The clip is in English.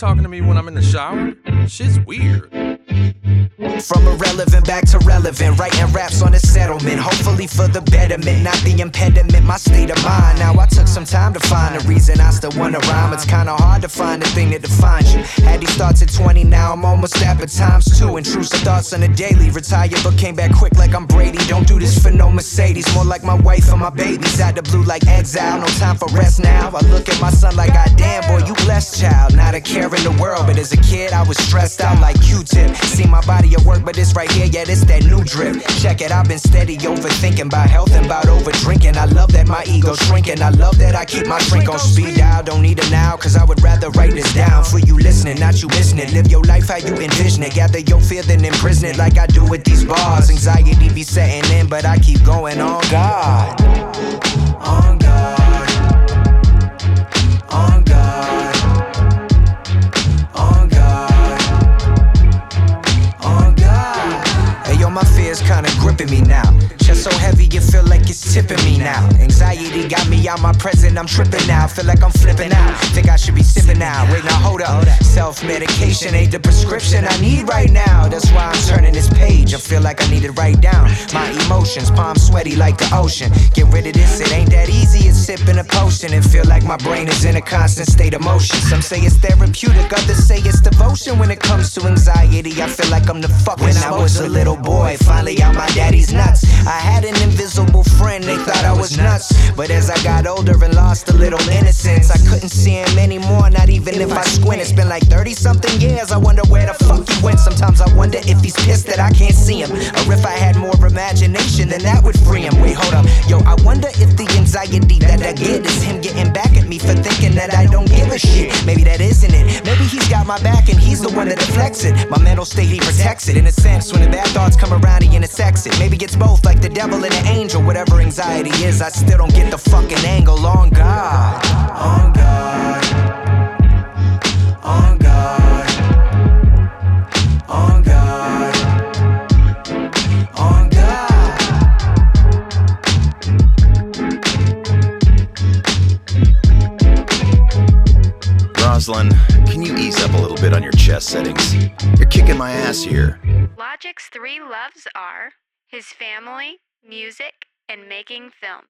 talking to me when I'm in the shower? Shit's weird. From irrelevant back to relevant, writing raps on a settlement, hopefully for the betterment, not the impediment, my state of mind. Now I took some time to find a reason I still wanna rhyme. It's kinda hard to find the thing that defines you. Had these thoughts at 20, now I'm almost at times 2. Intrusive thoughts on a daily, retired but came back quick like I'm Brady. Don't do this for no Mercedes, more like my wife and my babies. Out the blue like exile, no time for rest now. I look at my son like, goddamn boy, you blessed child. Not a care in the world, but as a kid I was stressed out like Q-tip. See my body at work, but this right here, yeah, this that new drip. Check it, I've been steady overthinking about health and about over drinking. I love that my ego's shrinking, I love that I keep my drink on speed dial. Don't need it now, cause I would rather write this down. For you listening, not you missing it. Live your life how you envision it. Gather your fear, then imprison it like I do with these bars. Anxiety be setting in, but I keep going on God. On God. On God. On God. On God. Hey yo, my fear's kinda gripping me now. Chest so heavy you feel like it's tipping me now. Anxiety got me out my present, I'm tripping now. Feel like I'm flipping out, think I should be sipping now. Wait now, hold up, self-medication ain't the prescription I need right now. That's why I'm turning this page, I feel like I need to write down my emotions, palms sweaty like the ocean. Get rid of this, it ain't that easy, it's sipping a potion. And feel like my brain is in a constant state of motion. Some say it's therapeutic, others say it's devotion. When it comes to anxiety, I feel like I'm the fuck. When I was a little boy, finally out my daddy's nuts. I had an invisible friend, they thought I was nuts. But as I got older and lost a little innocence, I couldn't see him anymore, not even if I squint. It's been like 30-something years, I wonder where the fuck he went. Sometimes I wonder if he's pissed that I can't see him, or if I had more imagination, then that would free him. Wait, hold up, yo, I wonder if the anxiety that I get is him getting back at me for thinking that I don't give a shit. Maybe that isn't it, maybe he's got my back and he's the one that deflects it. My mental state, he protects it. In a sense, when the bad thoughts come around, he intersects it. Maybe it's both, like the devil and the angel. Whatever anxiety is, I still don't get the fucking angle. On God. On God. On God. On God. On God. Roslyn, can you ease up a little bit on your chest settings? You're kicking my ass here. Logic's 3 loves are his family, music, and making films.